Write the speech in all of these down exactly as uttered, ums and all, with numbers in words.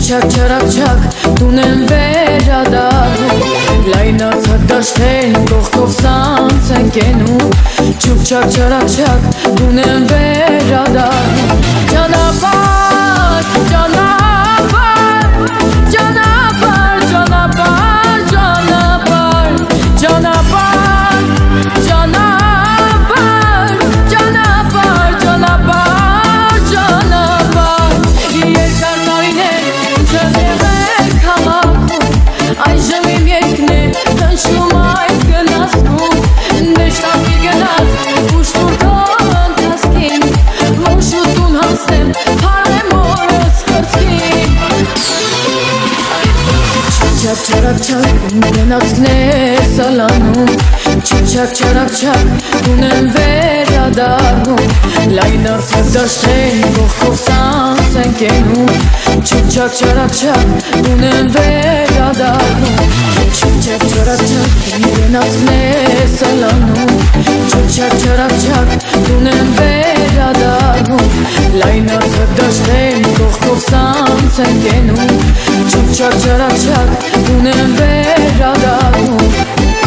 Չուք-չակ չարակ-չակ տուն եմ վերադառնում, լայնացած դաշտերն կողքով սանց են կենում, Չուք-չակ չարակ-չակ տուն եմ վերադառնում, ճանապարհ, ճանապարհ, ճանապարհ, ճանապարհ, ճանապարհ, ճանապարհ, ճանապարհ, ճանապարհ, ճանապարհ, ճանապարհ, երկար տարիներ ինչ եղեք քաղաքում, այժմ իմ երգն է հնչում այս գնացքում, դե շտապի գնաց ուշ տուր քո ընթացքին, որ շուտ տուն հասնեմ փառեմ օրս կրծքին, Չուք-չակ չարակ-չակ գնացքն է սալանում, Չուք-չակ չարակ-չակ տուն եմ վերադառնում, լայնացած դաշտերն կողքով սանց են կենում, Չուք-չակ չարակ-չակ տուն եմ վերադառնում, Չուք-չակ չարակ-չակ գնացքն է սալանում, Չուք-չակ չարակ-չակ տուն եմ վերադառնում, լայնացած դաշտերն կողքով սանց են կենում, Չուք-չակ չարակ-չակ տուն եմ վերադառնում,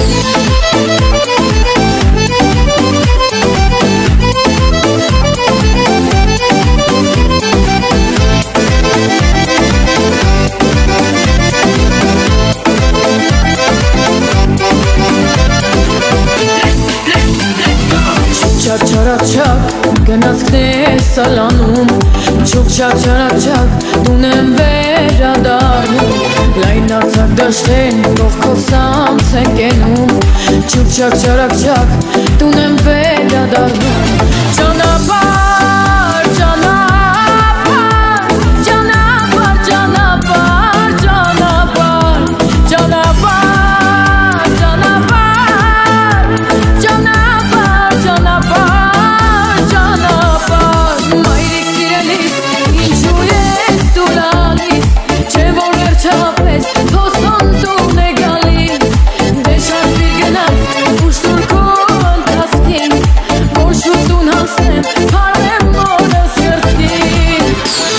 Չուք-չակ չարակ-չակ գնացքն է սալանում, Չուք-չակ չարակ-չակ տուն եմ վերադառնում, լայնացած դաշտերն կողքով սանց են կենում, Չուք-չակ չարակ-չակ տուն եմ վերադառնում, ճանապարհ, ճանապարհ, ճանապարհ, ճանապարհ, ճանապարհ, ճանապարհ, ճանապարհ, ճանապարհ, ճանապարհ, ճանապարհ, մայրիկ սիրելիս, ինչու ես դու լալիս, չէ որ վերջապես փոստոն տուն է գալիս, դե շարժվի գնաց ուշ տուր քո ընթացքին, որ շուտ տուն հասնեմ փառեմ օրս կրծքին,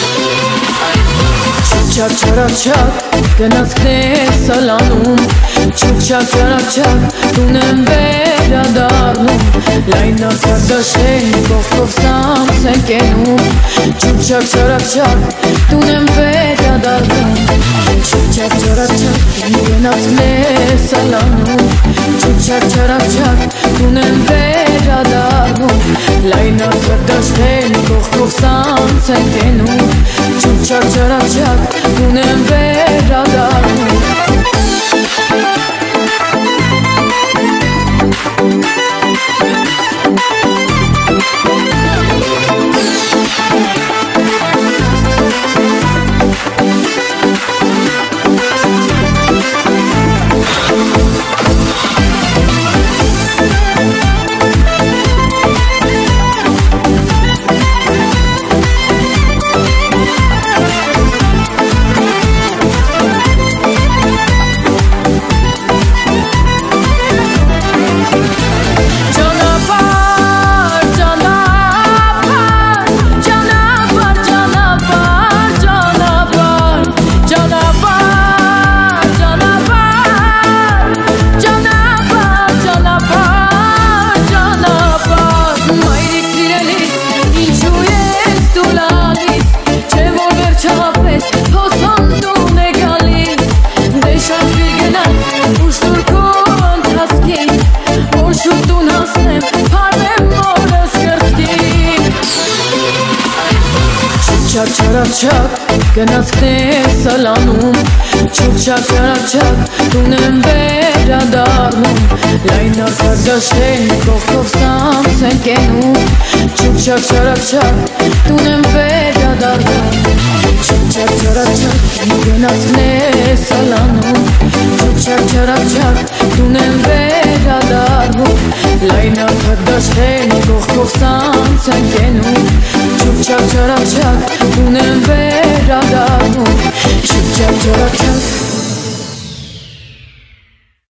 Չուք-չակ չարակ-չակ գնացքն է սալանում, Չուք-չակ չարակ-չակ տուն եմ վերադառնում, լայնացած դաշտերն կողքով սանց են կենում, Չուք-չակ չարակ-չակ տուն եմ վերադառնում, Չուք-չակ չարակ-չակ գնացքն է սալանում, Չուք-չակ չարակ-չակ տուն եմ վերադառնում, լայնացած դաշտերն կողքով սանց են կենում, Չուք-չակ չարակ-չակ տուն եմ վերադառնում, Չուք-չակ չարակ-չակ գնացքն է սալանում, Չուք-չակ չարակ-չակ տուն եմ վերադառնում, լայնացած դաշտերն կողքով սանց են կենում, Չուք-չակ չարակ-չակ տուն եմ վերադառնում, Չուք-չակ չարակ-չակ գնացքն է սալանում, Չուք-չակ չարակ-չակ տուն եմ վերադառնում, լայնացած դաշտերն կողքով սանց են կենում, Չուք-չակ չարակ-չակ տուն եմ վերադառնում, Չուք-չակ չարակ-չակ